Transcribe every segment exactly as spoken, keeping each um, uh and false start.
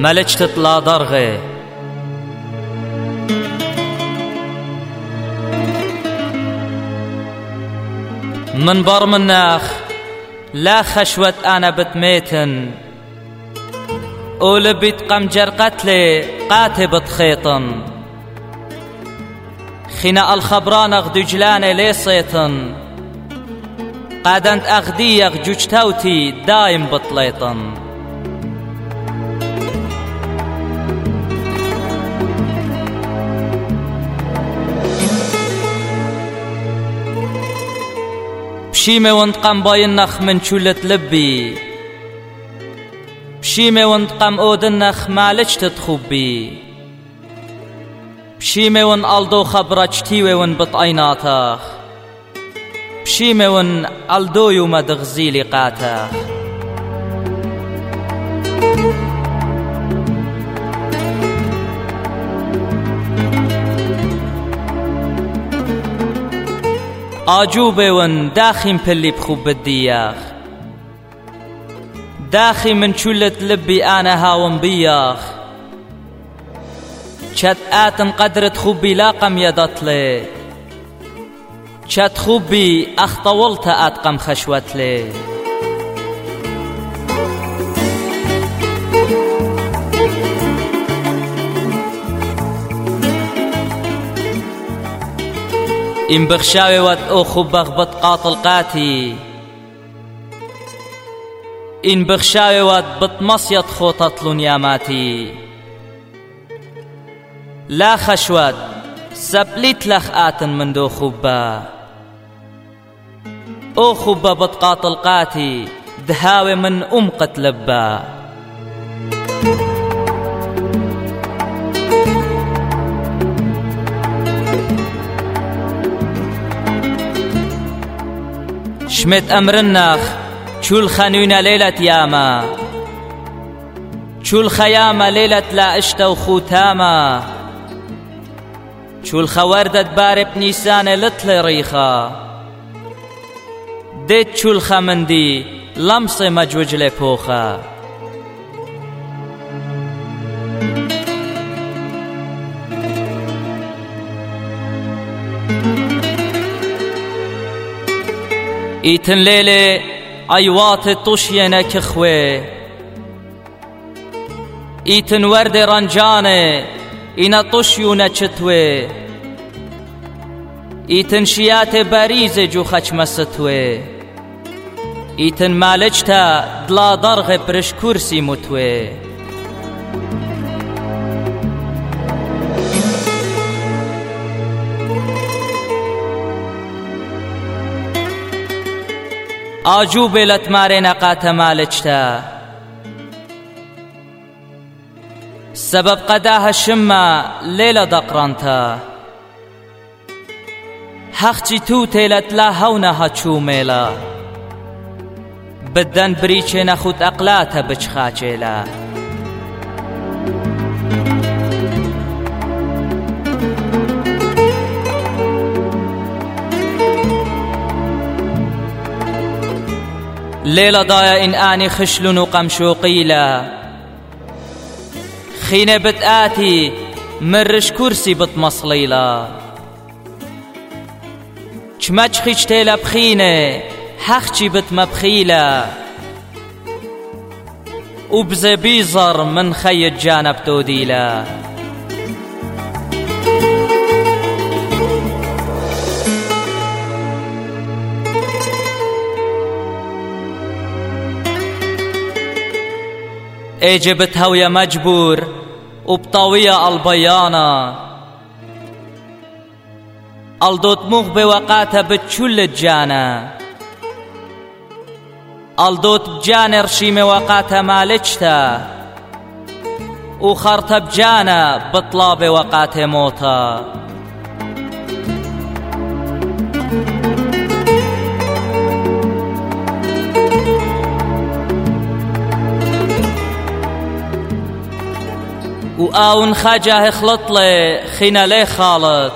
ملج تطلع درغي من بر مناخ لا خشوة أنا بتميتن ولبيت قمجر قتلي قاتبت خيطن خناء الخبران أغدو جلاني لي صيتن قادنت أغدي جوجتوتي دايم بطليطن بشيمي وانتقم باينخ من شولة لبي بشيمي وانتقم اودنخ مالج تتخبي بشيمي وان ألدو خبرجتيوي وان بطعيناتاخ بشيمي وان ألدو يوم دغزيلي قاتاخ آجوبي ون داخي مبلي بخوب الدياخ داخي من شلة لبي أنا هاون بياخ شت آتن قدرت خوبي لاقم يدطلي شت خوبي أخطولت آتقم خشوتلي إن بخشاوي وات أخو بغبط قاطل قاتي إن بخشاوي وات بطمصيت خوطت لنياماتي لا خشوت سبليت لخ آتن من دو خوبا أو خوبا بتقاطل قاتي دهاوي من أم قتلبا شمت أمرناخ شول خانونا ليلة ياما شول خيامة ليلة لا اشتو خوتاما شول خوردة بارب نيسان لطل ريخا ديت شول خمندي لمس مجوج لبوخا إيتن ليلة أيوات الطشينة كخوي إيتن ورد رنجانة إنا طشيونة چتوي إيتن شيات باريز جو خچ مستوي إيتن مالجتا دلا درغ برش كرسي متوي آجوبي لتمارين قات مالجتا سبب قداها الشمة ليلة دقرانتا حقتي توتي لتلا هونها تشو ميلا بدن بريچي نخوت أقلاتا بچخاچيلا ليلة ضايا إن آني خشلن وقمشو قيلا خينة بتآتي مرش كرسي بتمصليلا چمچ خيشتيلا بخينة حخشي بتمبخيلا وبزي بيزر من خي الجانب توديلا اجبت هويا مجبور وبطاوية البيانا الدوت مغ بوقاتها بتشل الجانا الدوت بجانا رشيمي وقاتها مالجتا وخرطة بجانا بطلاب وقاتها موتا وآون خاجه خلط لي خينا لي خالط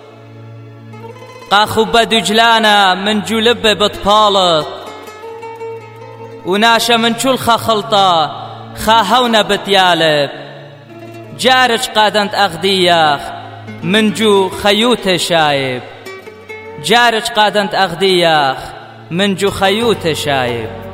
قاخو بدجلانا من جلب بطبالط وناشا من شلخة خلطة خاهونا بتيالب جارج قادنت أغدياخ منجو خيوت شايب جارج قادنت أغدياخ منجو خيوت شايب